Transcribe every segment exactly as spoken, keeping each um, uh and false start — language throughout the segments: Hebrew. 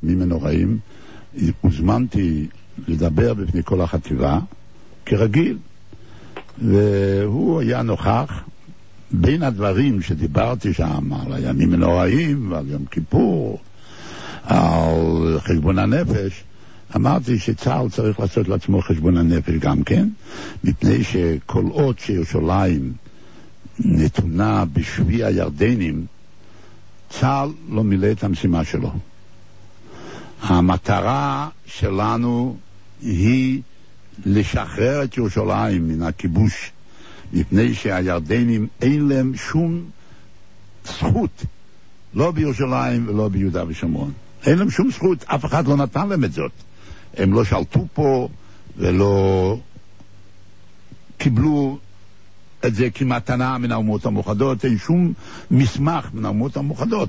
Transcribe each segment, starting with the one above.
ימים ונוראים, הוזמנתי לדבר בפני כל החטיבה, כרגיל, והוא היה נוכח. בין הדברים שדיברתי שם, על הימים ונוראים, ועל יום כיפור, על חשבון הנפש, אמרתי שצה"ל צריך לעשות לעצמו חשבון הנפש גם כן, מפני שכל עוד שירושלים נתונה בשבי הירדנים, צה"ל לא מילא את המשימה שלו. המטרה שלנו היא לשחרר את ירושלים מן הכיבוש, מפני שהירדנים אין להם שום זכות, לא בירושלים ולא ביהודה ושומרון. אין להם שום זכות, אף אחד לא נתן להם את זאת. הם לא שלטו פה ולא קיבלו את זה כמתנה מן האומות המאוחדות. אין שום מסמך מן האומות המאוחדות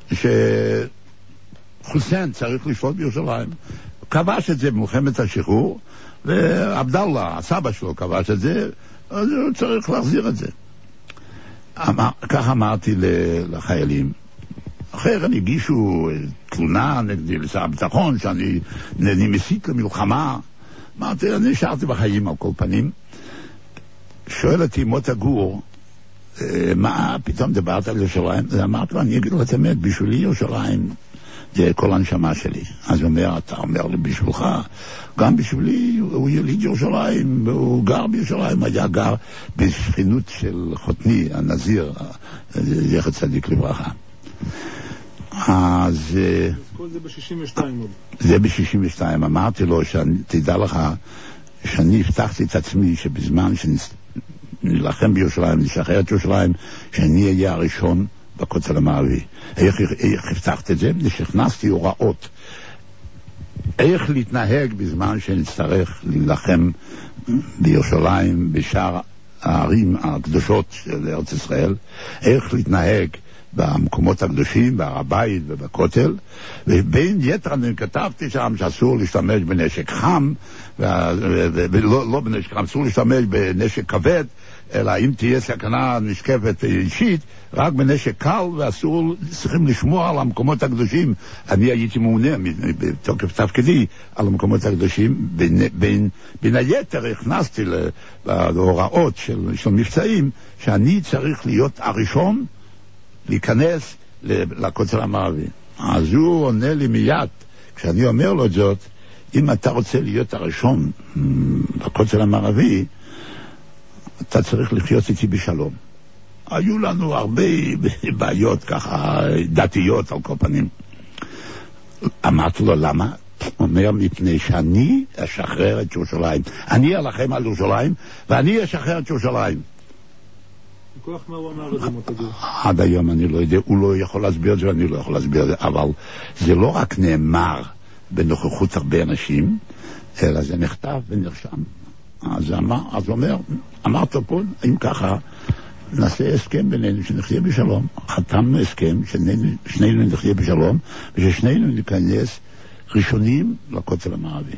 שחוסיין צריך לשלוט בירושלים. כבש את זה במלחמת השחרור, ועבדאללה, הסבא שלו, כבש את זה, אז הוא צריך להחזיר את זה. אמר, כך אמרתי לחיילים. אחר הם הגישו תלונה נגדי לשר הביטחון שאני אני מסית למלחמה. אמרתי, אני נשארתי בחיים על כל פנים. שואל אותי מוטה גור, מה פתאום דיברת על ירושלים? אמרתי לו, אני אגיד לו את האמת, בשבילי ירושלים זה כל הנשמה שלי. אז הוא אומר, אתה אומר לי בשבילך, גם בשבילי הוא יליד ירושלים, הוא גר בירושלים, היה גר בשכנות של חותני, הנזיר, זכר צדיק לברכה. אז כל זה ב-שישים ושתיים עוד. זה ב-שישים ושתיים. אמרתי לו, תדע לך שאני הבטחתי את עצמי שבזמן שנלחם בירושלים, נשחרר את ירושלים, שאני אהיה הראשון בכותל המערבי. איך, איך הבטחת את זה? נכנסתי הוראות איך להתנהג בזמן שנצטרך להילחם בירושלים, בשאר הערים הקדושות של ארץ ישראל, איך להתנהג במקומות הקדושים, בהר הבית ובכותל, ובין יתר אני כתבתי שם שאסור להשתמש בנשק חם, ולא לא בנשק חם, אסור להשתמש בנשק כבד, אלא אם תהיה סכנה נשקפת אישית, רק בנשק קל, ואסור, צריכים לשמור על המקומות הקדושים. אני הייתי מעונה בתוקף תפקידי על המקומות הקדושים. בין, בין, בין היתר הכנסתי להוראות של, של מבצעים, שאני צריך להיות הראשון להיכנס לכותל המערבי. אז הוא עונה לי מיד, כשאני אומר לו את זאת, אם אתה רוצה להיות הראשון לכותל המערבי, אתה צריך לחיות איתי בשלום. היו לנו הרבה בעיות ככה דתיות על כל פנים. אמרתי לו למה? אומר מפני שאני אשחרר את ירושלים. אני אלחם על ירושלים ואני אשחרר את ירושלים. מכוח מה הוא אמר את זה מוטה גור? עד היום אני לא יודע, הוא לא יכול להסביר את זה ואני לא יכול להסביר את זה, אבל זה לא רק נאמר בנוכחות הרבה אנשים, אלא זה נכתב ונרשם. אז אמר, אז אומר, אמרת פה, אם ככה, נעשה הסכם בינינו שנחיה בשלום. חתמנו הסכם ששנינו נחיה בשלום, וששנינו ניכנס ראשונים לכותל המערבי.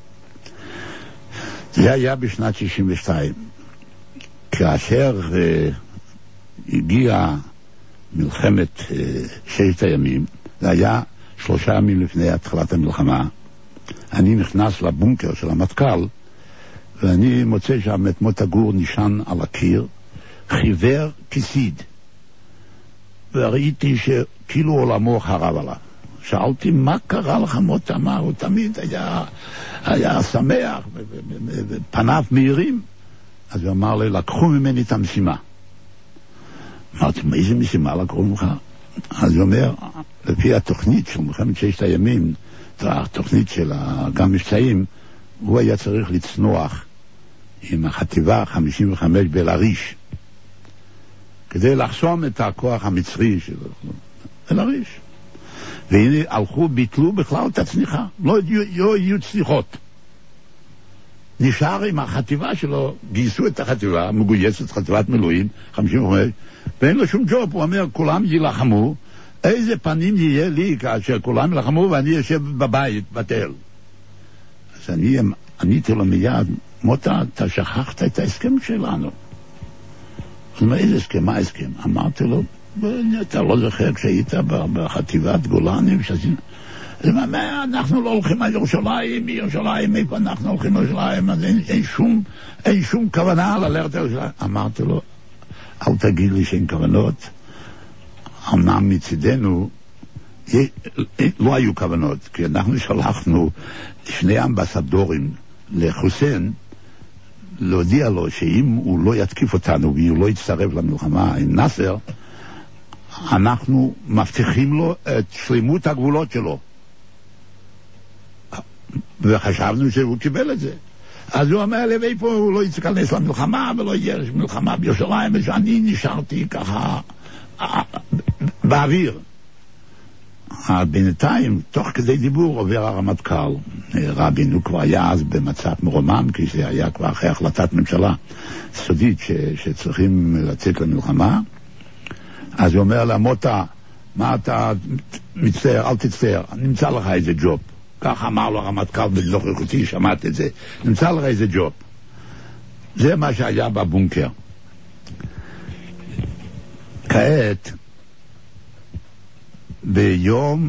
זה היה בשנת שישים ושתיים. כאשר uh, הגיעה מלחמת uh, ששת הימים, זה היה שלושה ימים לפני התחלת המלחמה, אני נכנס לבונקר של המטכ"ל, ואני מוצא שם את מוטה גור נשען על הקיר, חיוור כסיד, וראיתי שכאילו עולמו חרב עליו. שאלתי, מה קרה לך מוטה? מה? הוא תמיד היה, היה שמח, ופניו מהירים. אז הוא אמר לי, לקחו ממני את המשימה. אמרתי, מה איזה משימה לקחו ממך? אז הוא אומר, לפי התוכנית של מלחמת ששת הימים, התוכנית של גם מבצעים, הוא היה צריך לצנוח עם החטיבה חמישים וחמש באל-עריש, כדי לחסום את הכוח המצרי של אל-עריש. והנה הלכו, ביטלו בכלל את הצניחה, לא יהיו, יהיו צניחות. נשאר עם החטיבה שלו, גייסו את החטיבה, מגויסת חטיבת מילואים, חמישים וחמש, ואין לו שום ג'וב. הוא אומר, כולם ילחמו, איזה פנים יהיה לי כאשר כולם ילחמו ואני יושב בבית, בתל. אז אני עניתי לו מיד, מוטה, אתה שכחת את ההסכם שלנו. אז מה, איזה הסכם? מה ההסכם? אמרתי לו, אתה לא זוכר כשהיית בחטיבת גולני, אנחנו לא הולכים על ירושלים, מירושלים, איפה אנחנו הולכים על ירושלים, אז אין, אין, שום, אין שום כוונה ללכת על ירושלים. אמרתי לו, אל תגיד לי שאין כוונות, אמנם מצידנו, לא היו כוונות, כי אנחנו שלחנו שני אמבסדורים לחוסיין, להודיע לו שאם הוא לא יתקיף אותנו והוא לא יצטרף למלחמה עם נאסר, אנחנו מבטיחים לו את שלמות הגבולות שלו. וחשבנו שהוא קיבל את זה. אז הוא אומר לי, ואיפה הוא לא יתכנס למלחמה ולא יהיה מלחמה בירושלים, ושאני נשארתי ככה באוויר. בינתיים, תוך כדי דיבור, עובר הרמטכ"ל רבין. הוא כבר היה אז במצב מרומם, כי זה היה כבר אחרי החלטת ממשלה סודית ש, שצריכים לצאת למלחמה. אז הוא אומר לה, מוטה, מה אתה מצטער, אל תצטער, נמצא לך איזה ג'וב. כך אמר לו הרמטכ"ל בנוכחותי, שמעת את זה, נמצא לך איזה ג'וב. זה מה שהיה בבונקר. כעת, ביום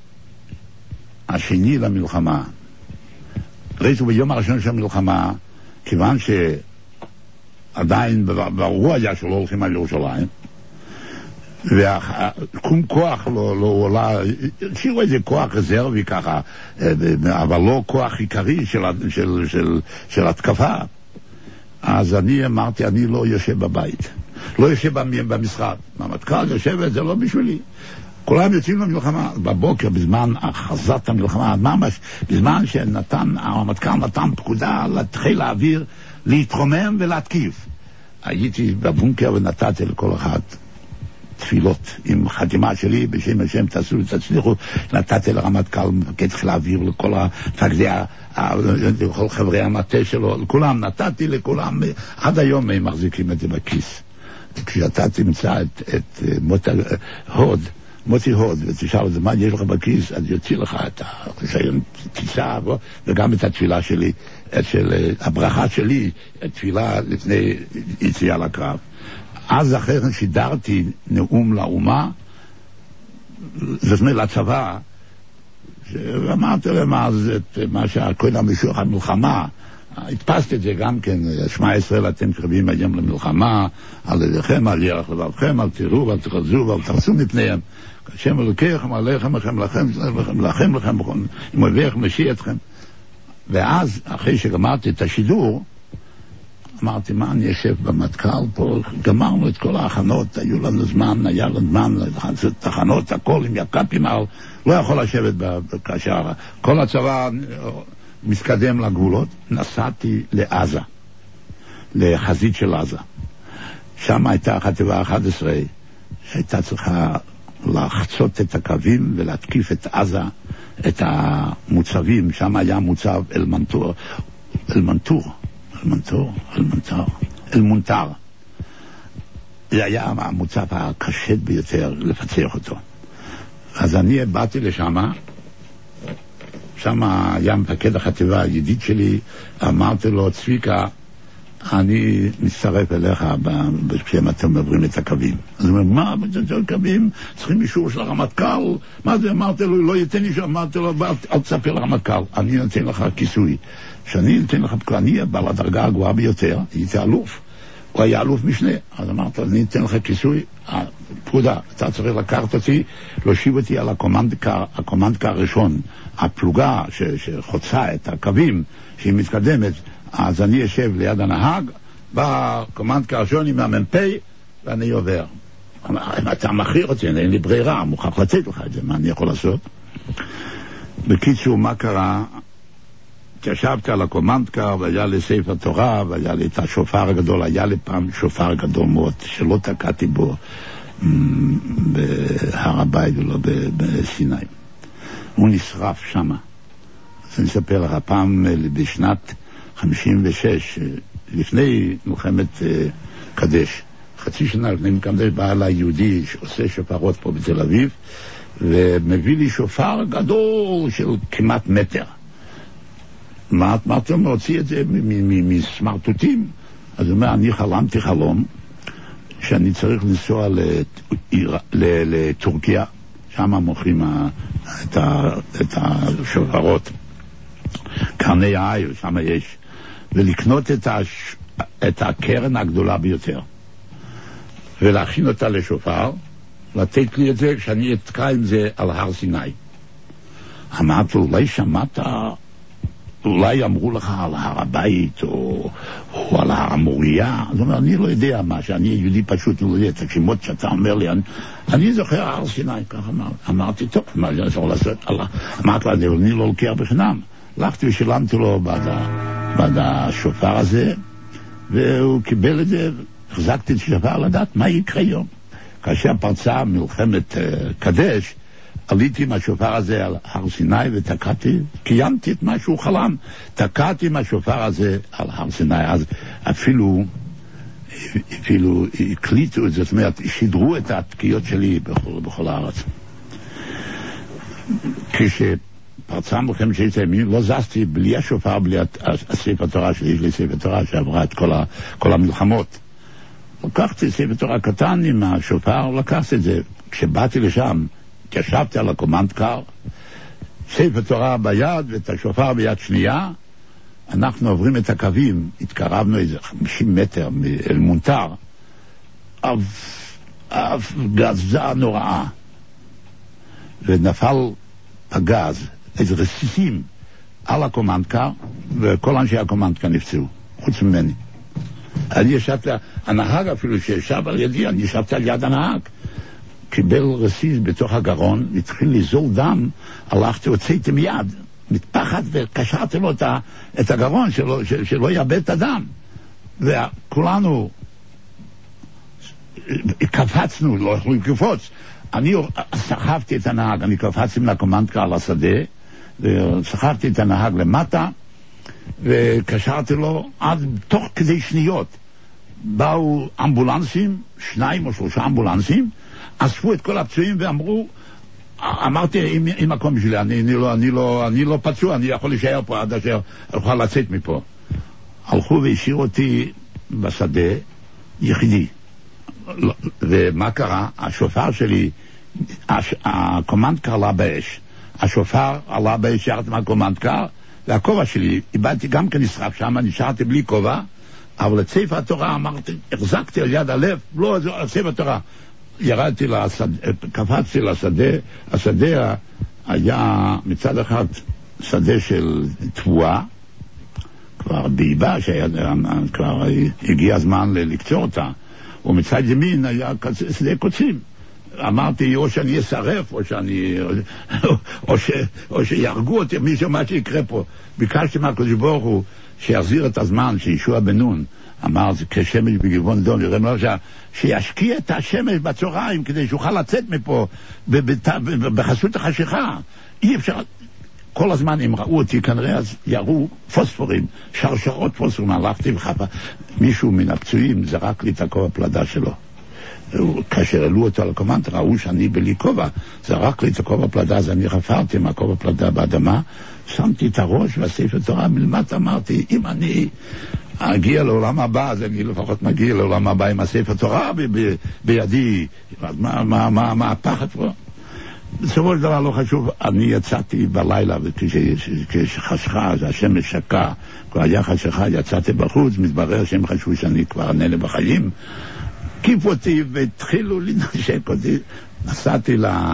השני למלחמה, ראיתו ביום הראשון של המלחמה, כיוון שעדיין ברור היה שלא הולכים על ירושלים, וקום כוח לא, לא עולה, שירו איזה כוח רזרבי ככה, אבל לא כוח עיקרי של, של, של, של התקפה. אז אני אמרתי, אני לא יושב בבית, לא יושב במשרד, המטכ"ל יושב, זה לא בשבילי. כולם יוצאים למלחמה בבוקר, בזמן הכרזת המלחמה, ממש בזמן שנתן, המטכ"ל נתן פקודה לחיל האוויר להתרומם ולהתקיף. הייתי בבונקר ונתתי לכל אחד תפילות עם חתימה שלי בשם השם תעשו ותצליחו. נתתי לרמטכ"ל, מפקד חיל האוויר, לכל המפקדי, לכל חברי המטה שלו, לכולם נתתי, לכולם. עד היום הם מחזיקים את זה בכיס. כשאתה תמצא את, את מוטי הוד מוטי הוד ותשאל את זה, מה יש לך בכיס, אז יוציא לך את הטיסה וגם את התפילה שלי, את של, הברכה שלי, את תפילה לפני יציאה לקרב. אז אחרי כן שידרתי נאום לאומה, זאת אומרת לצבא, ואמרתי להם אז את מה שהכל המשוך המלחמה, הדפסתי את זה גם כן, שמע ישראל אתם קרבים היום למלחמה, על ידיכם, על ירח לבבכם, אל תראו ואל תחזו ואל תרסו מפניהם, השם אלוקיכם, עליכם, לכם, לכם, לכם, לכם, לכם, אם אוהביכם, משיע אתכם. ואז, אחרי שגמרתי את השידור, אמרתי, מה אני יושב במטכ"ל פה, גמרנו את כל ההכנות, היו לנו זמן, היה לנו זמן, תחנות, הכל עם יקפים, לא יכול לשבת כאשר כל הצבא מתקדם לגבולות. נסעתי לעזה, לחזית של עזה. שם הייתה חטיבה אחת עשרה, שהייתה צריכה לחצות את הקווים ולהתקיף את עזה, את המוצבים. שם היה מוצב אל-מנטור, אל-מנטור, אל-מנטור, אל-מנטר, אל-מונטר. זה היה המוצב הקשה ביותר לפצח אותו. אז אני באתי לשם, שם היה מפקד החטיבה, הידיד שלי, אמרתי לו, צביקה, אני מצטרף אליך כשהם אתם עוברים את הקווים. אז הוא אומר, מה, בצד קווים? צריכים אישור של הרמטכ"ל? מה זה? אמרתי לו, לא ייתן אישור, אמרתי לו, אל תספר לרמטכ"ל, אני נותן לך כיסוי. שאני נותן לך, אני בעל הדרגה הגבוהה ביותר, הייתי אלוף, הוא היה אלוף משנה, אז אמרתי לו, אני נותן לך כיסוי, פקודה, אתה צריך לקחת אותי, להושיב אותי על הקומנדקר, הקומנדקר הראשון, הפלוגה שחוצה את הקווים, שהיא מתקדמת, אז אני יושב ליד הנהג, בקומנדקר הראשון עם המ"פ, ואני עובר. אתה מכיר אותי, אין לי ברירה, מוכרח לצאת לך את זה, מה אני יכול לעשות? בקיצור, מה קרה? ישבתי על הקומנדקר, והיה לי ספר תורה, והיה לי את השופר הגדול, היה לי פעם שופר גדול מאוד, שלא תקעתי בו בהר הבית ולא בסיני. הוא נשרף שמה. אז אני אספר לך, פעם בשנת חמישים ושש, לפני מלחמת קדש, חצי שנה לפני מלחמת קדש, בא אליי יהודי שעושה שופרות פה בתל אביב, ומביא לי שופר גדול של כמעט מטר. מה אתה מוציא את זה מסמרטוטים? אז הוא אומר, אני חלמתי חלום שאני צריך לנסוע לטורקיה, שם מוכרים את, ה, את השופרות. קרני העיר, שם יש. ולקנות את, הש, את הקרן הגדולה ביותר. ולהכין אותה לשופר, לתת לי את זה כשאני אתקע עם זה על הר סיני. אמרתי, אולי שמעת, אולי אמרו לך על הר הבית, או, או על הר המוריה. זאת אומרת, אני לא יודע מה, שאני יהודי פשוט לא יודע את השמות שאתה אומר לי. אני, אני זוכר הר סיני, כך אמר, אמרתי, טוב, מה אני יכול לעשות? אמרתי לה, אני לא לוקח בחינם. הלכתי ושילמתי לו בעד, בעד השופר הזה, והוא קיבל את זה, החזקתי את השופר לדעת מה יקרה יום. כאשר פרצה מלחמת uh, קדש, עליתי עם השופר הזה על הר סיני ותקעתי, קיימתי את מה שהוא חלם, תקעתי עם השופר הזה על הר סיני, אז אפילו, אפילו הקליטו את זה, זאת אומרת, שידרו את התקיעות שלי בכל, בכל הארץ. כשפרצה מלחמת ששת הימים, לא זזתי בלי השופר, בלי הספר תורה שלי, יש לי ספר תורה שעברה את כל, ה, כל המלחמות. לקחתי ספר תורה קטן עם השופר, לקחתי את זה. כשבאתי לשם, התיישבתי על הקומנד קר, ספר תורה ביד ואת השופר ביד שנייה, אנחנו עוברים את הקווים, התקרבנו איזה חמישים מטר אל מונטר, אף גזה נוראה, ונפל הגז, איזה רסיסים על הקומנד קר, וכל אנשי הקומנד קר נפצעו, חוץ ממני. אני ישבתי, הנהג אפילו שישב על ידי, אני ישבתי על יד הנהג, קיבל רסיס בתוך הגרון, התחיל לזול דם, הלכתי, הוצאתי מיד, מתפחד וקשרתי לו את, ה, את הגרון, שלא, של, שלא יאבד את הדם. וכולנו קפצנו, לא יכולו לקפוץ. אני סחבתי את הנהג, אני קפצתי מן הקומנד קר לשדה, וסחבתי את הנהג למטה, וקשרתי לו עד תוך כדי שניות. באו אמבולנסים, שניים או שלושה אמבולנסים, אספו את כל הפצועים ואמרו, אמרתי, עם, עם מקום בשבילי, אני, אני, לא, אני, לא, אני לא פצוע, אני יכול להישאר פה עד אשר אוכל לצאת מפה. הלכו והשאירו אותי בשדה יחידי. ומה קרה? השופר שלי, הש, הקומנד קר עלה באש. השופר עלה באש, ירדתי מהקומנד קר, והכובע שלי, איבדתי גם כן נשרף שם, נשארתי בלי כובע, אבל את ספר התורה אמרתי, החזקתי על יד הלב, לא על ספר התורה. ירדתי לשדה, קפצתי לשדה, השדה היה מצד אחד שדה של תבואה, כבר באיבה, כבר הגיע הזמן לקצור אותה, ומצד ימין היה שדה קוצים. אמרתי, או שאני אסרף, או שאני, או, או, ש, או שירגו אותי, מישהו מה שיקרה פה. ביקשתי מהקדוש ברוך הוא שיחזיר את הזמן, שישוע בן נון, אמר, זה כשמש בגבעון דום, יראה לו שישקיע את השמש בצהריים, כדי שיוכל לצאת מפה, בחסות החשיכה. אי אפשר, כל הזמן הם ראו אותי, כנראה אז יראו פוספורים, שרשרות פוספורים, הלכתי וחפה. מישהו מן הפצועים זרק לי את הכובע פלדה שלו. כאשר העלו אותו על הקומנד, ראו שאני בלי כובע, זרק לי את הכובע פלדה, אז אני חפרתי מהכובע פלדה באדמה, שמתי את הראש והספר תורה מלמטה, אמרתי, אם אני אגיע לעולם הבא, אז אני לפחות מגיע לעולם הבא עם הספר תורה ב- ב- בידי, מה, מה, מה, מה הפחד פה? בסופו של דבר לא חשוב, אני יצאתי בלילה, וכשחשכה, אז השמש שקע, כבר היה חשכה, יצאתי בחוץ, מתברר שהם חשבו שאני כבר נהנה בחיים, קיפו אותי והתחילו לנשק אותי. נסעתי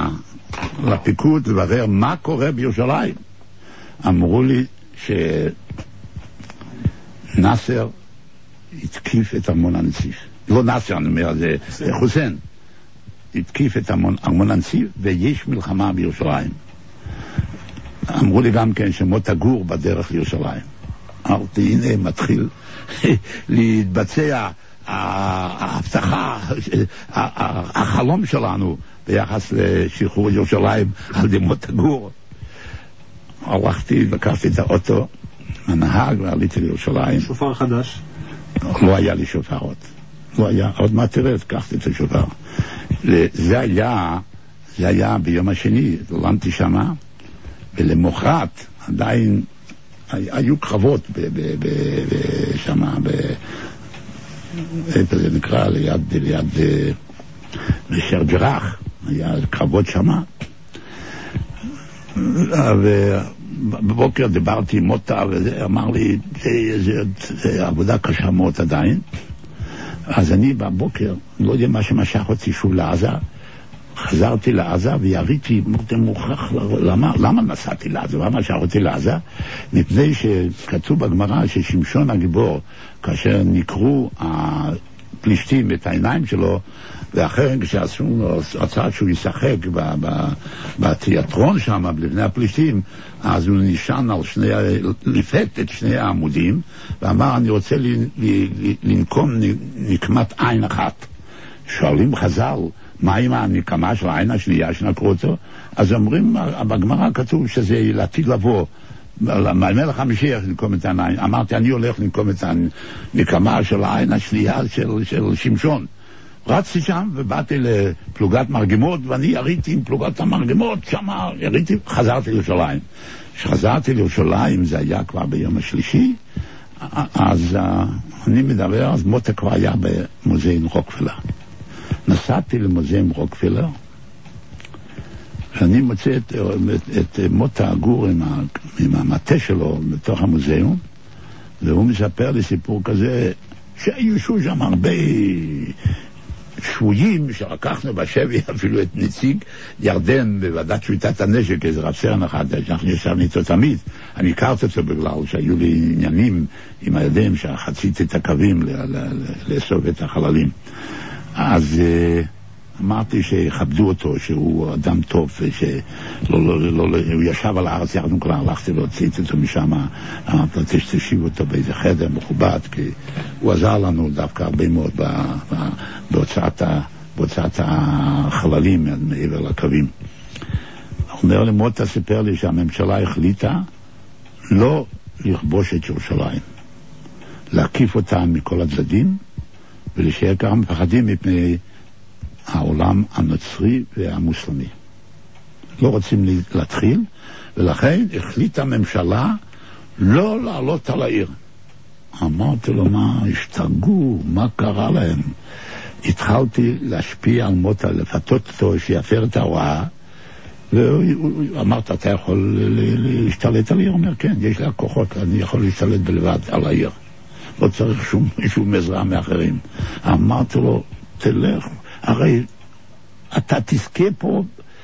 לפיקוד לברר מה קורה בירושלים. אמרו לי שנאסר התקיף את ארמון הנציב. לא נאסר, אני אומר, זה חוסיין. התקיף את ארמון הנציב ויש מלחמה בירושלים. אמרו לי גם כן שמות הגור בדרך לירושלים. אמרתי, הנה מתחיל להתבצע ההבטחה, החלום שלנו ביחס לשחרור ירושלים על דמות הגור. הלכתי, לקחתי את האוטו, הנהג, ועליתי לירושלים. שופר חדש? לא היה לי שופרות. לא היה, עוד מעט תראה, לקחתי את השופר. זה היה, זה היה ביום השני, למדתי שמה, ולמחרת עדיין היו קרבות שמה, איפה זה נקרא, ליד, ליד, לשרג'רח, היה קרבות שמה, ובבוקר דיברתי עם מוטה, ואמר לי, זה עבודה קשה מאוד עדיין. אז אני בבוקר, לא יודע מה שמשך אותי שוב לעזה, חזרתי לעזה ויריתי, אמרתי מוכרח, למה, למה נסעתי לעזה? למה משך אותי לעזה? מפני שכתוב בגמרא ששמשון הגיבור, כאשר נקרו הפלישתים את העיניים שלו, ואחרי כשעשו לו הצעה שהוא ישחק בתיאטרון שם, לפני הפלישתים, אז הוא נשען על שני, לפת את שני העמודים, ואמר, אני רוצה לנקום נקמת עין אחת. שואלים חז"ל, מה עם הנקמה של העין השנייה שנקרו אותו? אז אומרים, בגמרא כתוב שזה לעתיד לבוא, מלך המשיח לנקום את העין. אמרתי, אני הולך לנקום את הנקמה של העין השנייה של, של שמשון. רצתי שם ובאתי לפלוגת מרגמות, ואני יריתי עם פלוגת המרגמות, שם יריתי, חזרתי לירושלים. כשחזרתי לירושלים, זה היה כבר ביום השלישי, אז uh, אני מדבר, אז מוטה כבר היה במוזיאון רוקפלר. נסעתי למוזיאון רוקפלר, ואני מוצא את, את, את מוטה הגור עם, ה, עם המטה שלו בתוך המוזיאון, והוא מספר לי סיפור כזה, שהיו שם הרבה שבויים שלקחנו בשבי, אפילו את נציג ירדן בוועדת שביתת הנשק, איזה רב סרן אחד, שאנחנו ישבנו איתו תמיד. אני הכרתי אותו בגלל שהיו לי עניינים עם הירדן, שחציתי את הקווים לאסוף את החללים. אז אמרתי שיכבדו אותו, שהוא אדם טוב, ושלא, לא, לא, לא, הוא ישב על הארץ, יחד כבר הלכתי להוציא אותו משם, אמרתי שתשיב אותו באיזה חדר מכובד, כי הוא עזר לנו דווקא הרבה מאוד בהוצאת, בהוצאת החללים מעבר לקווים. הוא אומר לי, מוטה סיפר לי שהממשלה החליטה לא לכבוש את ירושלים, להקיף אותה מכל הצדדים, ולשיהיה ככה מפחדים מפני העולם הנוצרי והמוסלמי. לא רוצים להתחיל, ולכן החליטה הממשלה לא לעלות על העיר. אמרתי לו, מה, השתגעו, מה קרה להם? התחלתי להשפיע על מוטה, לפתות אותו שיפר את ההוראה, ואמרת, אתה יכול להשתלט על העיר? הוא אומר, כן, יש לה כוחות, אני יכול להשתלט בלבד על העיר. לא צריך שום, שום עזרה מאחרים. אמרתי לו, תלך, הרי אתה תזכה פה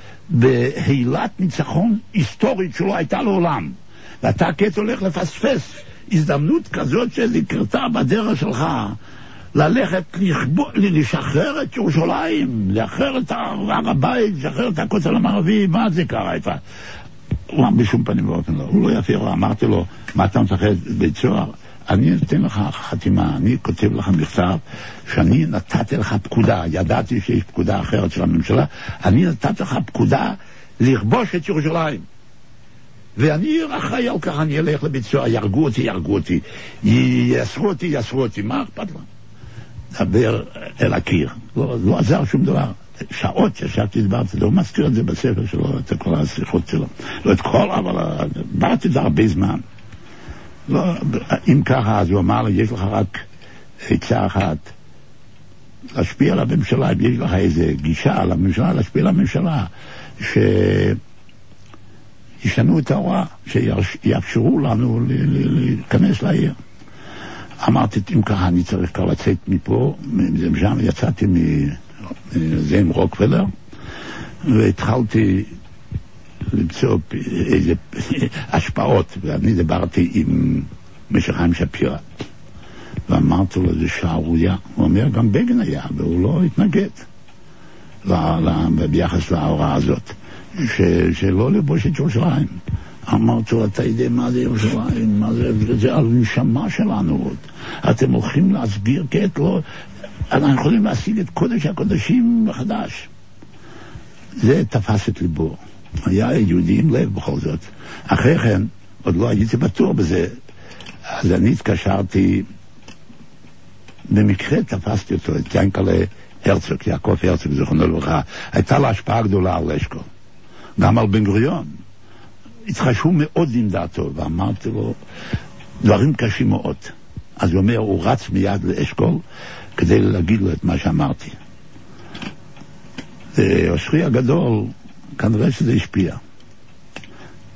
בהילת ניצחון היסטורית שלא הייתה לעולם, ואתה כעת הולך לפספס הזדמנות כזאת שזכרתה בדרך שלך ללכת לשחרר את ירושלים, לשחרר את הר הבית, לשחרר את הכותל המערבי. מה זה קרה איתה? הוא אמר בשום פנים ואופן לא, הוא לא יפיר. אמרתי לו, מה אתה מפחד בית סוהר? אני אתן לך חתימה, אני כותב לך מכתב שאני נתתי לך פקודה, ידעתי שיש פקודה אחרת של הממשלה, אני נתתי לך פקודה לכבוש את ירושלים, ואני אחראי על כך, אני אלך לבית סוהר, ירגו אותי, ירגו אותי, יאסרו אותי, יאסרו אותי, מה אכפת לו? דבר אל הקיר, לא, לא עזר שום דבר. שעות שישבתי דיברתי, לא מזכיר את זה בספר שלו, את כל השיחות שלו, לא את כל, אבל דיברתי את זה הרבה זמן. לא, אם ככה, אז הוא אמר לי, יש לך רק עצה אחת, להשפיע על הממשלה, יש לך איזה גישה על הממשלה, להשפיע על הממשלה, שישנו את ההוראה, שיאפשרו לנו להיכנס לעיר. אמרתי, אם ככה, אני צריך כבר לצאת מפה, משם יצאתי מזה עם רוקפלר, והתחלתי למצוא איזה השפעות, ואני דיברתי עם משה חיים שפירא, ואמרתי לו, זה שערוריה. הוא אומר, גם בגין היה, והוא לא התנגד ביחס להוראה הזאת, שלא לבוש את ירושלים. אמרתי לו, אתה יודע מה זה ירושלים? מה זה? זה על נשמה שלנו. אתם הולכים להסביר כעת, לא, אנחנו יכולים להשיג את קודש הקודשים מחדש. זה תפס את ליבו. היה יהודי עם לב בכל זאת. אחרי כן, עוד לא הייתי בטוח בזה, אז אני התקשרתי, במקרה תפסתי אותו, את ינקלה הרצוג, יעקב הרצוג, זכרונו לברכה. הייתה לה השפעה גדולה על אשכול, גם על בן גוריון. התחשבו מאוד עם דעתו, ואמרתי לו דברים קשים מאוד. אז הוא אומר, הוא רץ מיד לאשכול כדי להגיד לו את מה שאמרתי. ואושרי הגדול, כנראה שזה השפיע.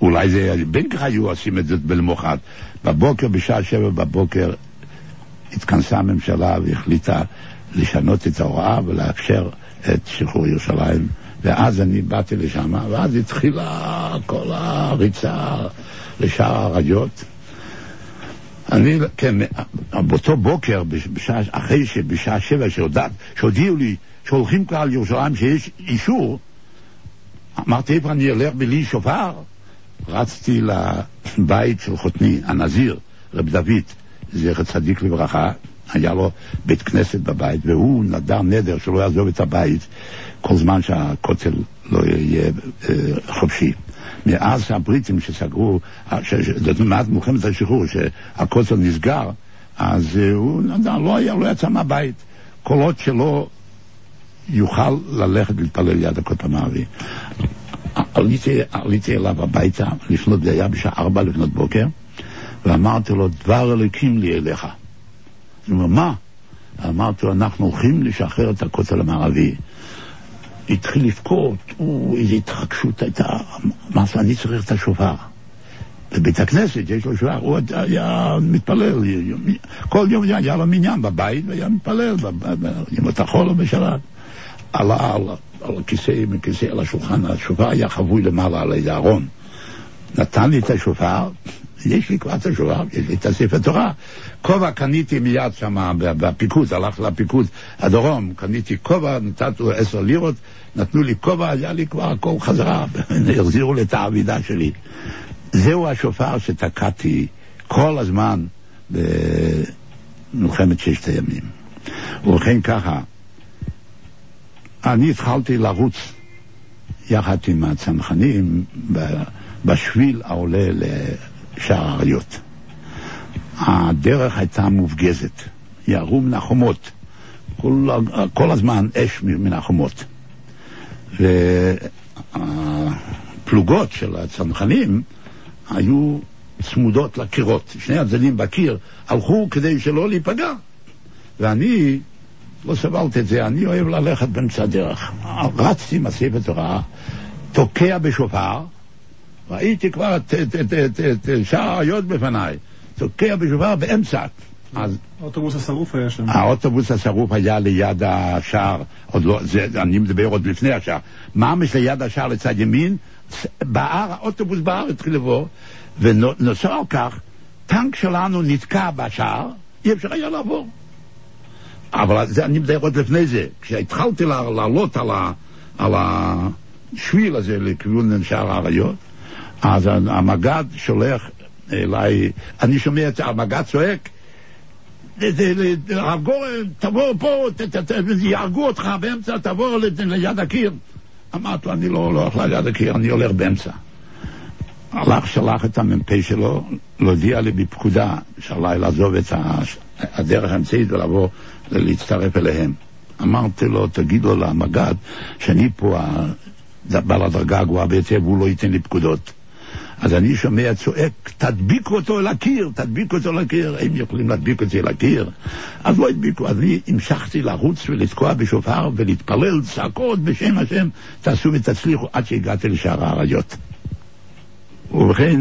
אולי זה, בין כך היו עושים את זה בלמוחת. בבוקר, בשעה שבע בבוקר, התכנסה הממשלה והחליטה לשנות את ההוראה ולאפשר את שחרור ירושלים, ואז אני באתי לשם, ואז התחילה כל הריצה לשער האריות. אני, כן, באותו בוקר, בשעה, אחרי שבשעה שבע שהודעת, שהודיעו לי שהולכים כבר על ירושלים שיש אישור, אמרתי, איפה אני אלך בלי שופר? רצתי לבית של חותני, הנזיר, רב דוד, זכר צדיק לברכה, היה לו בית כנסת בבית, והוא נדר נדר שלא יעזוב את הבית כל זמן שהכותל לא יהיה אה, חופשי. מאז הבריטים שסגרו, זאת אומרת, מלחמת השחרור, שהכותל נסגר, אז אה, הוא נדר, לא, היה, לא יצא מהבית, כל עוד שלא יוכל ללכת להתפלל ליד הכותל המערבי. עליתי, עליתי אליו הביתה, לפנות, זה היה בשעה ארבע לפנות בוקר, ואמרתי לו, דבר אלוקים לי אליך. הוא אומר, מה? אמרתי לו, אנחנו הולכים לשחרר את הכותל המערבי. התחיל לבכות, איזו התחקשות הייתה, מה שאני צריך את השופר. בבית הכנסת יש לו שופר, הוא היה מתפלל, כל יום היה לו מניין בבית, והיה מתפלל, ימות החול ובשלב. עלה על, על הכיסא, מכיסא על השולחן, השופר היה חבוי למעלה על איזה ארון. נתן לי את השופר, יש לי כבר את השופר, יש לי את הספר תורה. כובע קניתי מיד שם בפיקוד, הלך לפיקוד הדרום, קניתי כובע, נתתי לו עשר לירות, נתנו לי כובע, היה לי כבר הכל חזרה, החזירו לי את העבידה שלי. זהו השופר שתקעתי כל הזמן במלחמת ששת הימים. ולכן ככה, אני התחלתי לרוץ יחד עם הצנחנים בשביל העולה לשער האריות. הדרך הייתה מופגזת, ירו מן החומות, כל, כל הזמן אש מן החומות. והפלוגות של הצנחנים היו צמודות לקירות, שני הצדדים בקיר הלכו כדי שלא להיפגע. ואני לא סבלתי את זה, אני אוהב ללכת באמצע הדרך. רצתי עם הספר תורה, תוקע בשופר, ראיתי כבר את שער האריות בפניי, תוקע בשופר באמצע. האוטובוס השרוף היה שם. האוטובוס השרוף היה ליד השער, עוד לא, זה, אני מדבר עוד לפני השער. ממש ליד השער לצד ימין, בער, האוטובוס בער התחיל לבוא, ונוסע על כך, טנק שלנו נתקע בשער, אי אפשר היה לעבור. אבל זה, אני מדבר עוד לפני זה, כשהתחלתי לעלות על, ה, על השביל הזה לכיוון שער האריות, אז המג"ד שולח אליי, אני שומע את המג"ד צועק, הרב גורן, תבוא פה, יהרגו אותך באמצע, תבוא ליד הקיר. אמרתי לו, אני לא הולך ליד הקיר, אני הולך באמצע. הלך, שלח את המ"פ שלו, להודיע לי בפקודה שעליי לעזוב את הדרך האמצעית ולבוא להצטרף אליהם. אמרתי לו, תגיד לו למג"ד שאני פה בעל הדרגה הגבוהה ביותר והוא לא ייתן לי פקודות. אז אני שומע צועק, תדביקו אותו אל הקיר, תדביקו אותו אל הקיר. הם יכולים להדביק אותי אל הקיר? אז לא הדביקו. אז אני המשכתי לרוץ ולתקוע בשופר ולהתפלל צעקות בשם השם, תעשו ותצליחו, עד שהגעתי לשער האריות. ובכן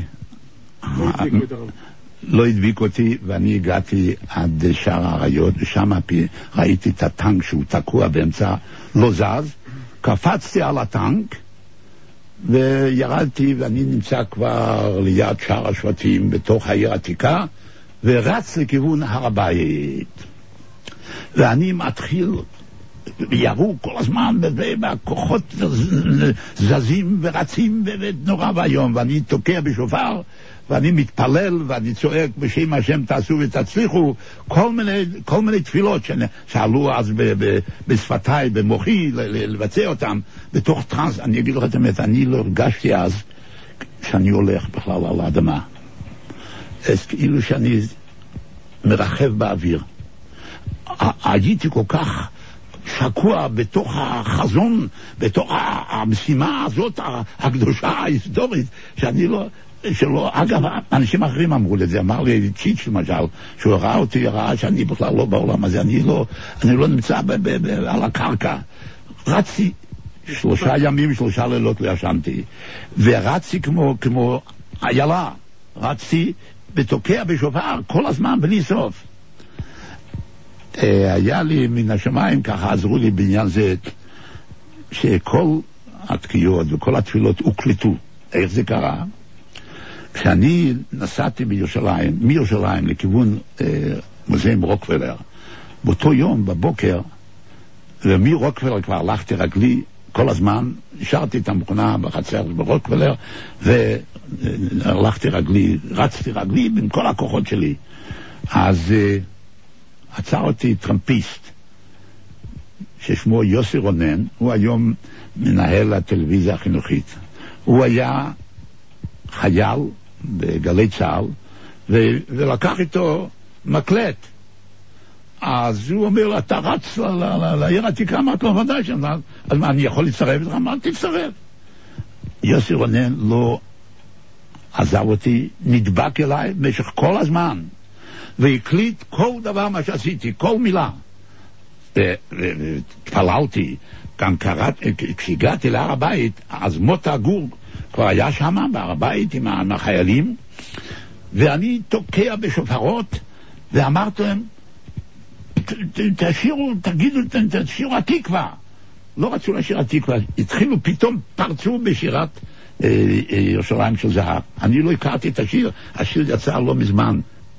לא הדביק אותי, ואני הגעתי עד שער האריות, ושם ראיתי את הטנק שהוא תקוע באמצע, לא זז, קפצתי על הטנק וירדתי, ואני נמצא כבר ליד שער השבטים בתוך העיר העתיקה, ורץ לכיוון הר הבית. ואני מתחיל, ירו כל הזמן, והכוחות זזים ורצים, ונורא והיום, ואני תוקע בשופר, ואני מתפלל, ואני צועק בשם השם תעשו ותצליחו, כל מיני, כל מיני תפילות שעלו אז ב, ב, בשפתיי, במוחי, לבצע אותם, בתוך טרנס. אני אגיד לך את האמת, אני לא הרגשתי אז שאני הולך בכלל על האדמה. אז כאילו שאני מרחב באוויר. הייתי כל כך שקוע בתוך החזון, בתוך המשימה הזאת הקדושה ההיסטורית, שאני לא, שלא, אגב, אנשים אחרים אמרו לזה, אמר לי צ'יץ' למשל, שהוא ראה אותי, ראה שאני בכלל לא בעולם הזה, אני לא, אני לא נמצא ב, ב, ב, על הקרקע. רצתי שלושה ימים, שלושה לילות לא ישנתי, ורצתי כמו, כמו איילה, רצתי ותוקע בשופר כל הזמן בלי סוף. היה לי מן השמיים, ככה עזרו לי בעניין זה, שכל התקיעות וכל התפילות הוקלטו. איך זה קרה? כשאני נסעתי בירושלים, מירושלים לכיוון אה, מוזיאום רוקפלר, באותו יום בבוקר, ומרוקפלר כבר הלכתי רגלי כל הזמן, השארתי את המכונה בחצר ברוקפלר, והלכתי רגלי, רצתי רגלי בין כל הכוחות שלי. אז אה, עצר אותי טרמפיסט, ששמו יוסי רונן, הוא היום מנהל הטלוויזיה החינוכית. הוא היה חייל בגלי צהל, ו- ולקח איתו מקלט. אז הוא אומר לו, אתה רץ לעיר העתיקה, אמרת לו, ודאי, אז מה, אני יכול להצטרף? אמרתי, תצטרף. יוסי רונן לא עזב אותי, נדבק אליי במשך כל הזמן, והקליט כל דבר מה שעשיתי, כל מילה. והתפללתי, גם קראתי, כשהגעתי להר הבית, אז מוטה גור כבר היה שם בהר הבית עם החיילים, ואני תוקע בשופרות, ואמרתי להם, תשירו, תגידו, תשירו התקווה. לא רצו לשיר התקווה, התחילו, פתאום פרצו בשירת ירושלים של זהב. אני לא הכרתי את השיר, השיר יצא לא מזמן.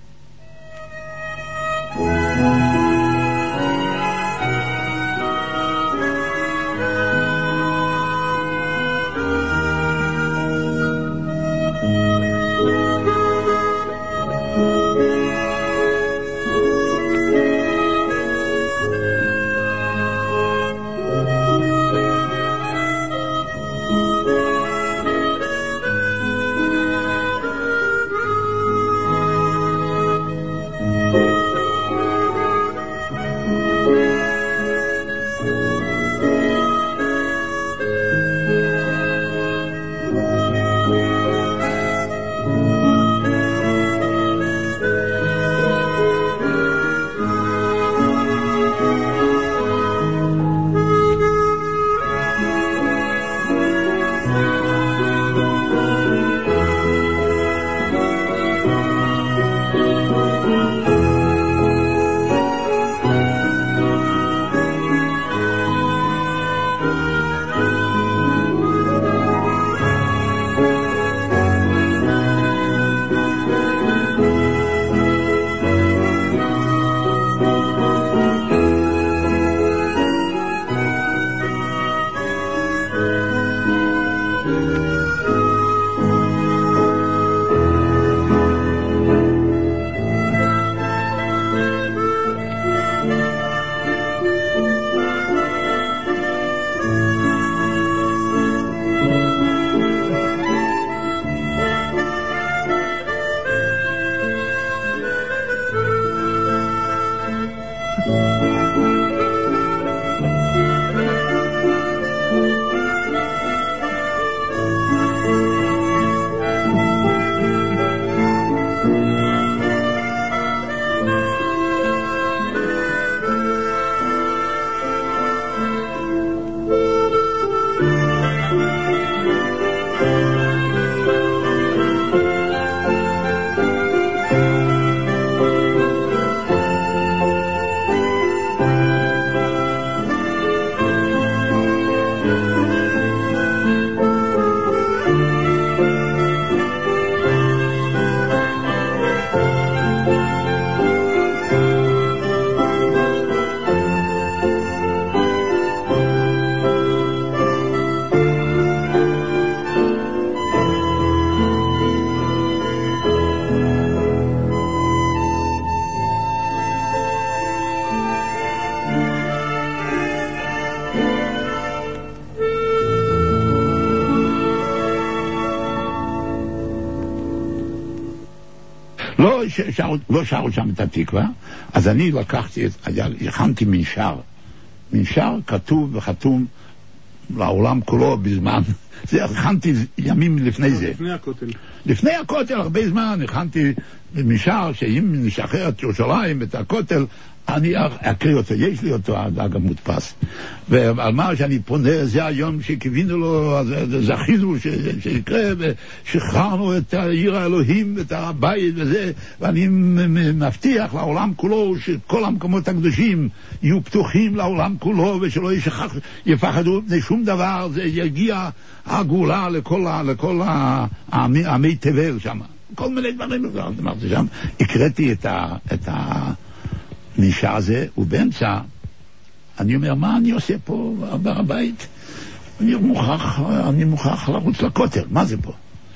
שרו, לא שרו שם את התקווה, אז אני לקחתי, הכנתי מנשר, מנשר כתוב וחתום לעולם כולו בזמן, זה הכנתי ימים לפני זה. לפני הכותל. לפני הכותל, הרבה זמן, הכנתי מנשר שאם נשחרר את ירושלים, את הכותל, אני אקריא אותו, יש לי אותו אגב מודפס. ועל מה שאני פונה, זה היום שקיווינו לו, זכינו שיקרה, ושחררנו את העיר האלוהים, את הבית וזה, ואני מבטיח לעולם כולו שכל המקומות הקדושים יהיו פתוחים לעולם כולו, ושלא יפחדו מפני שום דבר, זה יגיע הגאולה לכל, לכל עמי תבל שם. כל מיני דברים, אמרתי שם, הקראתי את ה... את ה נשאר זה, ובאמצע אני אומר, מה אני עושה פה בהר הבית? אני מוכרח, אני מוכרח לרוץ לכותל, מה זה פה?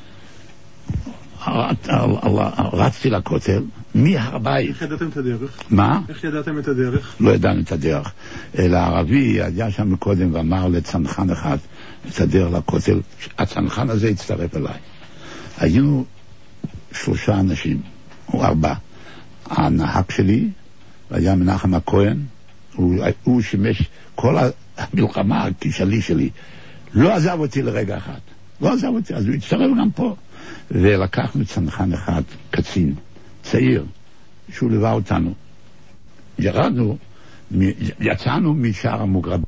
רצתי לכותל, מהר הבית. איך ידעתם את הדרך? מה? איך ידעתם את הדרך? לא ידענו את הדרך. אלא הערבי היה שם קודם ואמר לצנחן אחד את הדרך לכותל, הצנחן הזה הצטרף אליי. היינו שלושה אנשים, או ארבע. הנהג שלי, והיה מנחם הכהן, הוא, הוא שימש כל המלחמה הכישלי שלי, לא עזב אותי לרגע אחד, לא עזב אותי, אז הוא הצטרף גם פה, ולקחנו צנחן אחד, קצין, צעיר, שהוא ליווה אותנו, ירדנו, יצאנו משער המוגרב,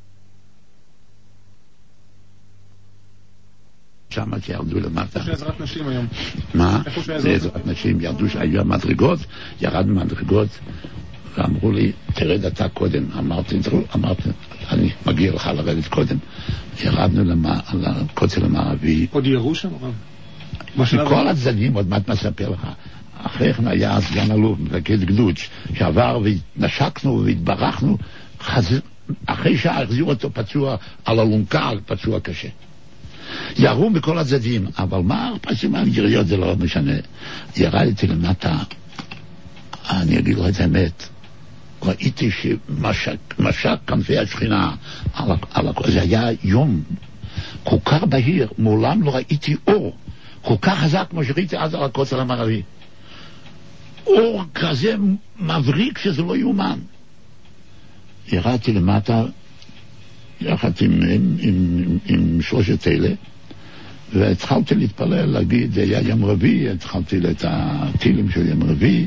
שם שירדו למטה. איפה שעזרת נשים היום? מה? זה עזרת נשים, ירדו שהיו מדרגות, ירדנו מדרגות, ואמרו לי, תרד אתה קודם. אמרתי, אמרתי, אני מגיע לך לרדת קודם. ירדנו לכותל המערבי. עוד ירו שם, רב? מכל הצדדים, עוד מעט מספר לך. אחרי כן היה סגן אלוף, מפקד גדוד, שעבר ונשקנו והתברכנו, אחרי שעה החזירו אותו פצוע על אלונקה, פצוע קשה. ירו מכל הצדדים, אבל מה פשוט מהיריות זה לא משנה. ירדתי למטה, אני אגיד לו את האמת, ראיתי שמשק כנפי השכינה על, על, זה היה יום כל כך בהיר, מעולם לא ראיתי אור כל כך חזק כמו שראיתי אז על הכותל המערבי, אור כזה מבריק שזה לא יאומן. ירדתי למטה יחד עם, עם, עם, עם שלושת אלה, והתחלתי להתפלל, להגיד, זה היה יום רביעי, התחלתי את הטילים של יום רביעי,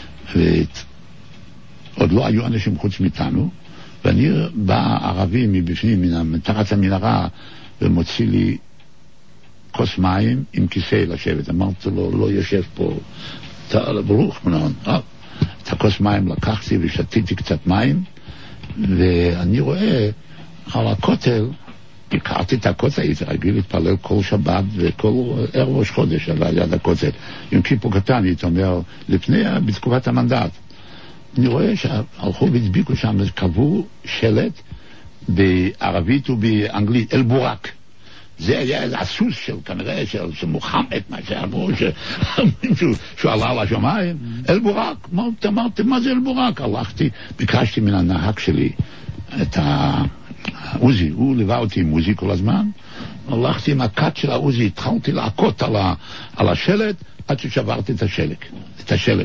ועוד לא היו אנשים חוץ מאיתנו, ואני בא ערבי מבפנים, מתחת המנהרה, ומוציא לי כוס מים עם כיסא לשבת. אמרתי לו, לא יושב פה, ברוך מנהון. את הכוס מים לקחתי ושתיתי קצת מים, ואני רואה על הכותל, הכרתי את הכותל, הייתי רגיל להתפלל כל שבת וכל ערב ראש חודש על יד הכותל. עם כיפור קטן, הייתי אומר, לפני, בתקופת המנדט. אני רואה שהלכו והדביקו שם, קבעו שלט בערבית ובאנגלית, אל בורק. זה היה הסוס של, כנראה, של, של מוחמד, מה שאמרו, שהוא עלה לשמיים, אל בורק. אמרתי, מה זה אל בורק? הלכתי, ביקשתי מן הנהג שלי את העוזי, הוא ליווה אותי עם עוזי כל הזמן, הלכתי עם הקט של העוזי, התחלתי לעקות על, ה, על השלט, עד ששברתי את השלט, את השלט.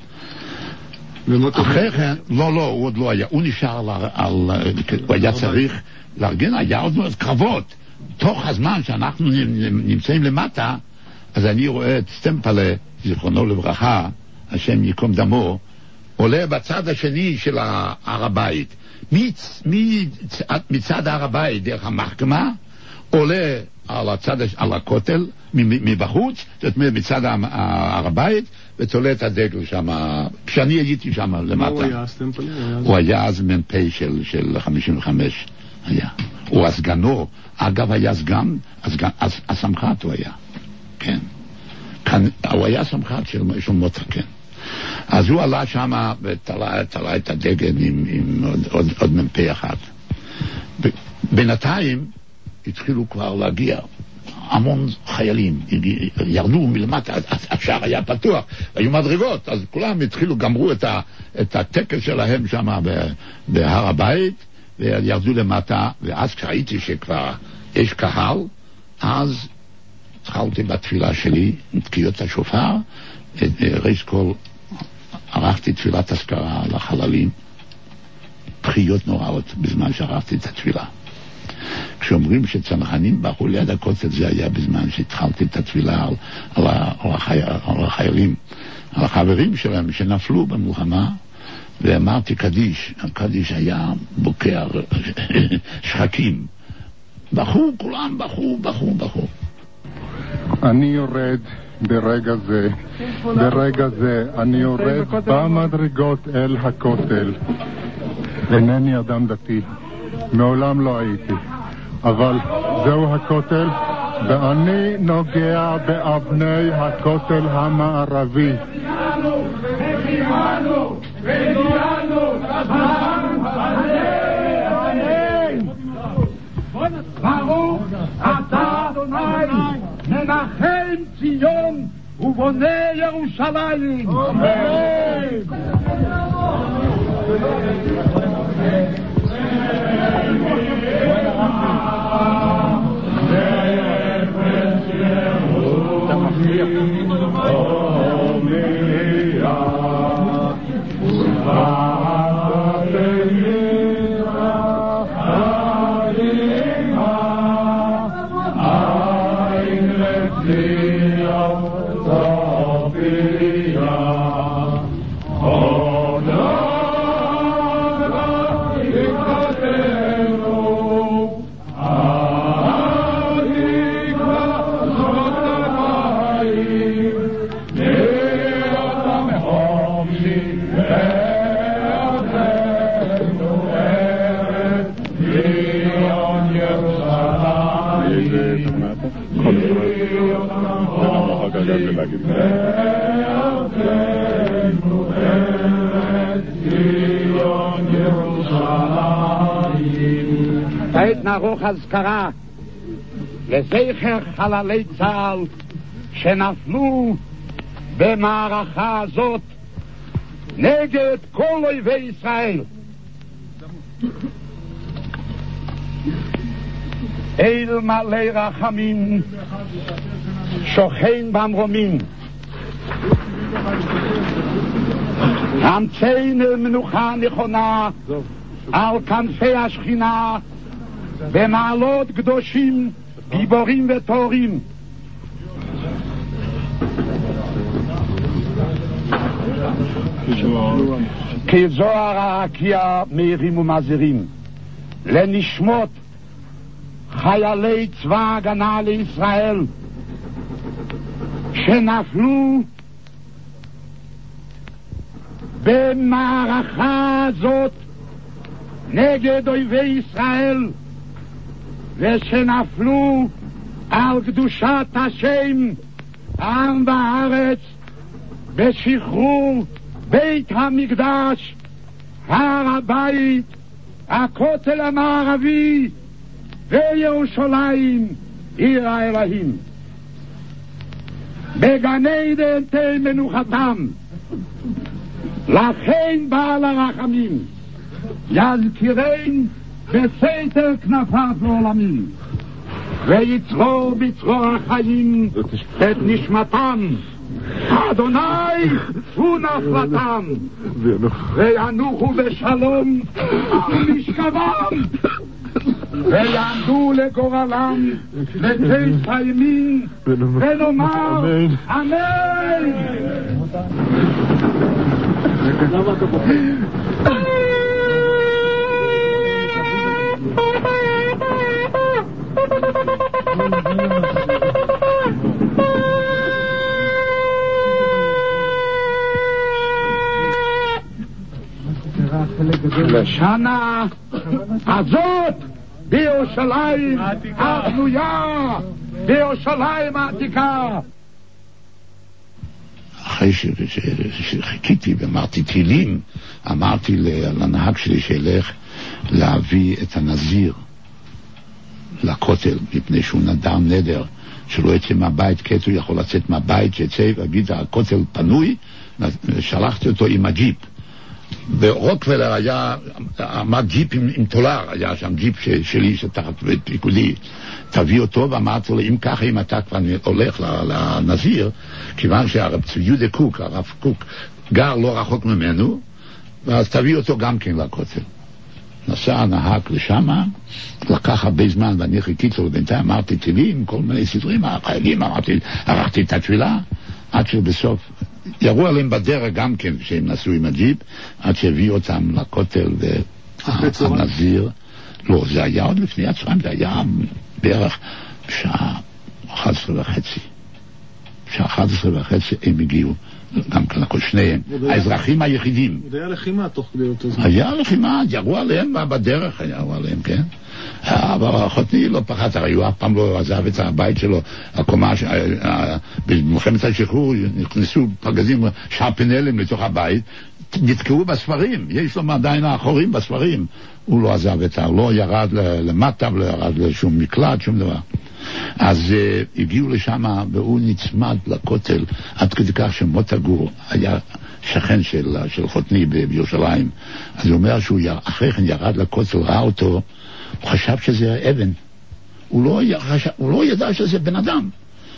אחרי כן, לא, לא, הוא עוד לא היה, הוא נשאר על, על, הוא היה צריך לארגן, היה עוד מאוד קרבות. תוך הזמן שאנחנו נמצאים למטה, אז אני רואה את סטמפלה, זיכרונו לברכה, השם יקום דמו, עולה בצד השני של הר הבית. מצ, מצ, מצד הר הבית, דרך המחכמה, עולה על הצד, על הכותל, מבחוץ, זאת אומרת מצד הר הבית, ותולה את הדגל שם, כשאני הייתי שם למטה. הוא היה סטמפלה? הוא היה אז מ"פ של, של חמישים וחמש, היה. הוא הסגנו, אגב היה סגן, הסגן, הסמח"ט הוא היה, כן. כאן, הוא היה סמח"ט של, של מוטה, כן. אז הוא עלה שם ותלה, תלה את הדגל עם, עם עוד, עוד, עוד מ"פ אחד. בינתיים התחילו כבר להגיע המון חיילים, ירדו מלמטה, השער היה פתוח, היו מדרגות, אז כולם התחילו, גמרו את, ה, את הטקס שלהם שם בהר הבית, וירדו למטה, ואז כשראיתי שכבר יש קהל, אז התחלתי בתפילה שלי, תקיעות השופר, ראש כל ערכתי תפילת הזכרה לחללים, בחיות נוראות בזמן שערכתי את התפילה. כשאומרים שצנחנים ברחו ליד הכותל, זה היה בזמן שהתחלתי את התפילה על, על, על, החי, על החיילים, על החברים שלהם שנפלו במלחמה, ואמרתי קדיש, הקדיש היה בוקע שחקים. בחו, כולם בחו, בחו, בחו. אני יורד ברגע זה, ברגע זה, אני יורד במדרגות אל הכותל. אינני אדם דתי, מעולם לא הייתי, אבל זהו הכותל, ואני נוגע באבני הכותל המערבי. ברוך אתה אדוני מנחם ציון ובונה ירושלים. אמן. כעת נערוך אזכרה לזכר חללי צה"ל שנפלו במערכה הזאת נגד כל אויבי ישראל. אל מלא רחמים שוכן במרומים, אמצענו מנוחה נכונה על כנפי השכינה במעלות קדושים גיבורים וטהורים. כזוהר הרקיע מאירים ומזהירים לנשמות חיילי צבא ההגנה לישראל שנפלו במערכה הזאת נגד אויבי ישראל ושנפלו על קדושת השם העם והארץ בשחרור בית המקדש, הר הבית, הכותל המערבי וירושלים עיר האלוהים. בגן עדן תהא מנוחתם. לכן בעל הרחמים יזכירן בסתר כנפיו לעולמים ויצרור בצרור החיים את נשמתם. אדוני הוא נחלתם וינוחו בשלום ומשכבם ויעמדו לגורלם לכס הימין ונאמר אמן. למה אתה בוחר? לשנה הזאת בירושלים הבנויה, בירושלים העתיקה. אחרי שחיכיתי ואמרתי תהילים, אמרתי לנהג שלי שילך להביא את הנזיר לכותל, מפני שהוא נדר נדר שלא יצא מהבית, כי הוא יכול לצאת מהבית, שיצא ויגיד הכותל פנוי. שלחתי אותו עם הג'יפ. ברוקוולר היה, עמד ג'יפ עם, עם טולר, היה שם ג'יפ ש, שלי שתחת פיקודי, תביא אותו. ואמרתי לו, אם ככה, אם אתה כבר הולך לנזיר, כיוון שהרב יהודה קוק, הרב קוק, גר לא רחוק ממנו, אז תביא אותו גם כן לכותל. נסע הנהג לשם, לקח הרבה זמן, ואני חיכיתי לו, בינתיים אמרתי תהילים, כל מיני סדרים, החיילים, אמרתי, ערכתי את התפילה, עד שבסוף ירו עליהם בדרך גם כן, כשהם נסעו עם הג'יפ, עד שהביאו אותם לכותל והנזיר. לא, זה היה עוד לפני הצהריים, זה היה בערך שעה אחת עשרה וחצי. שעה אחת עשרה וחצי הם הגיעו, גם כן לכל שניהם, האזרחים היחידים. זה היה לחימה תוך כדי אותו זמן. היה לחימה, ירו עליהם בדרך, ירו עליהם, כן. אבל חותני לא פחד, הרי הוא אף פעם לא עזב את הבית שלו, הקומה, במלחמת השחרור נכנסו פגזים שרפנלים לתוך הבית, נתקעו בספרים, יש לו עדיין האחורים בספרים, הוא לא עזב את ה... לא ירד למטה ולא ירד לשום מקלט, שום דבר. אז uh, הגיעו לשם והוא נצמד לכותל עד כדי כך שמוטה גור היה שכן של, של חותני בירושלים. אז הוא אומר שהוא יר, אחרי כן ירד לכותל, ראה אותו, הוא חשב שזה אבן, הוא לא, חשב, הוא לא ידע שזה בן אדם.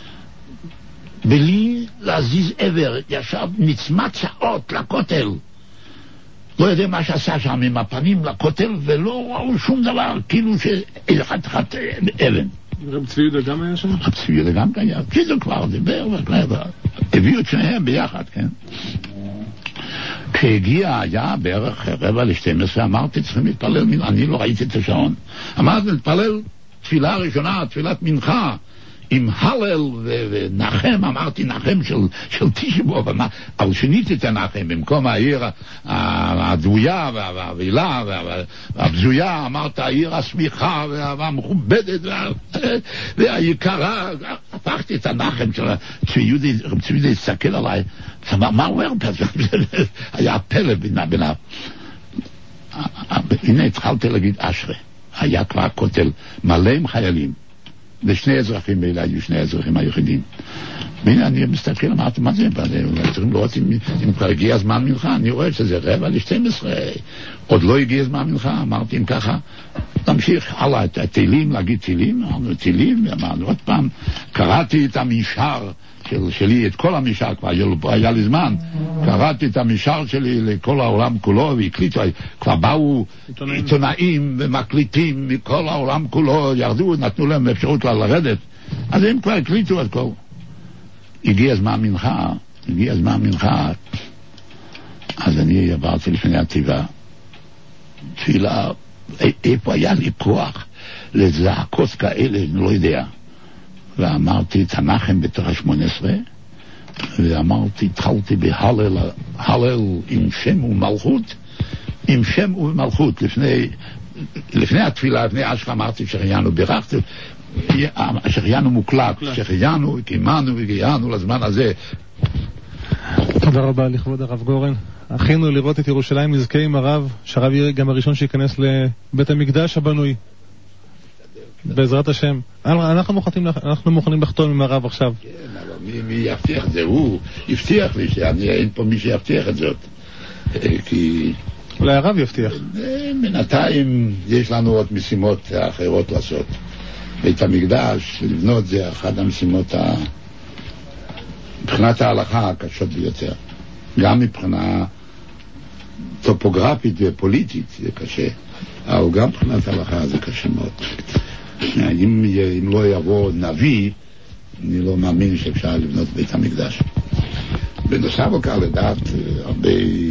בלי להזיז עבר ישב נצמד שעות לכותל, לא יודע מה שעשה שם עם הפנים לכותל, ולא ראו שום דבר, כאילו שאחד אחד אבן. רב צבי יהודה גם היה שם? רב צבי יהודה גם היה, כי זה כבר דיבר, הביאו את שניהם ביחד, כן? כשהגיע היה בערך רבע לשתים עשרה, אמרתי צריכים להתפלל, אני לא ראיתי את השעון, אמרתי להתפלל תפילה ראשונה, תפילת מנחה, עם הלל ונחם, אמרתי נחם של, של תשבו, אבל שיניתי את הנחם, במקום העיר הדוויה והאבילה והבזויה, אמרת העיר השמיכה והמכובדת והיקרה, הפכתי את הנחם של צבי יהודה, הסתכל עליי, מה הוא אומר? היה פלא ביניו. הנה התחלתי להגיד אשרי, היה כבר כותל מלא עם חיילים, ושני אזרחים באלה היו שני האזרחים היחידים. והנה אני מסתכל, אמרתי, מה זה? צריכים לראות אם כבר הגיע הזמן מנחה, אני רואה שזה רבע ל-שתים עשרה, עוד לא הגיע הזמן מנחה, אמרתי, אם ככה, תמשיך הלאה, את התהילים, להגיד תהילים, אמרנו תהילים, ואמרנו עוד פעם, קראתי את המשאר של, שלי, את כל המשאר, כבר היה לי זמן, קראתי את המשאר שלי לכל העולם כולו, והקליטו, כבר באו עיתונאים, עיתונאים ומקליטים מכל העולם כולו, ירדו, נתנו להם אפשרות לרדת, אז הם כבר הקליטו את כל. הגיע הזמן מנחה, הגיע הזמן מנחה, אז אני עברתי לפני הטבעה, תפילה, איפה היה לי כוח לזעקות כאלה, אני לא יודע. ואמרתי את הנחם בתוך ה-שמונה עשרה, ואמרתי, התחלתי בהלל, הלל עם שם ומלכות, עם שם ומלכות, לפני, לפני התפילה, לפני אשכה אמרתי שחיינו, בירכתי, שחיינו מוקלט, שחיינו, הקימנו והגיענו לזמן הזה. תודה רבה לכבוד הרב גורן. אחינו לראות את ירושלים נזכה עם הרב, שהרב יהיה גם הראשון שייכנס לבית המקדש הבנוי. בעזרת השם. אנחנו מוכנים, אנחנו מוכנים לחתום עם הרב עכשיו. כן, אבל מי, מי יבטיח את זה? הוא הבטיח לי שאני, אין פה מי שיבטיח את זאת. כי... אולי הרב יבטיח. בינתיים יש לנו עוד משימות אחרות לעשות. בית המקדש, לבנות זה אחת המשימות ה... מבחינת ההלכה הקשות ביותר. גם מבחינה טופוגרפית ופוליטית זה קשה, אבל גם מבחינת ההלכה זה קשה מאוד. אם, אם לא יבוא נביא, אני לא מאמין שאפשר לבנות בית המקדש. בנוסף לכך לדעת הרבה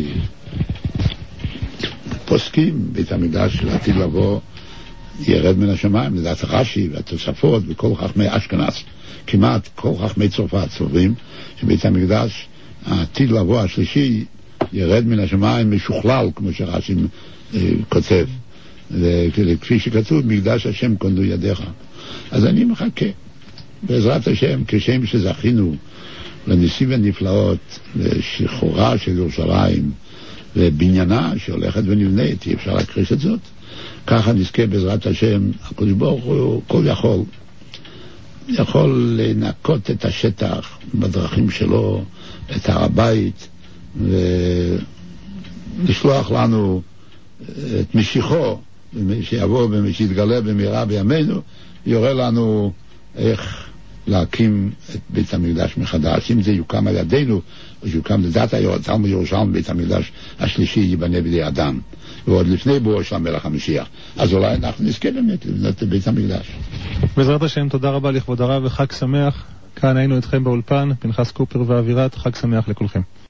פוסקים, בית המקדש לעתיד לבוא ירד מן השמיים, לדעת רש"י והתוספות וכל חכמי אשכנז, כמעט כל חכמי צרפת סוברים שבית המקדש העתיד לבוא השלישי ירד מן השמיים משוכלל, כמו שרש"י אה, כותב, וכפי שכתוב, מקדש השם כוננו ידיך. אז אני מחכה בעזרת השם, כשם שזכינו לניסים ונפלאות, לשחרורה של ירושלים ובניינה שהולכת ונבנית, אי אפשר להכחיש את זאת, ככה נזכה בעזרת השם. הקדוש ברוך הוא כל יכול יכול לנקות את השטח בדרכים שלו, את הר הבית, ולשלוח לנו את משיחו, שיבוא ושיתגלה במהרה בימינו, יורה לנו איך להקים את בית המקדש מחדש. אם זה יוקם על ידינו, או שיוקם לדעת היועצם בירושלים, בית המקדש השלישי ייבנה בידי אדם, ועוד לפני בואו של המלך המשיח, אז אולי אנחנו נזכה באמת לבנות את בית המקדש. בעזרת השם, תודה רבה לכבוד הרב וחג שמח. כאן היינו אתכם באולפן, פנחס קופר ואווירת, חג שמח לכולכם.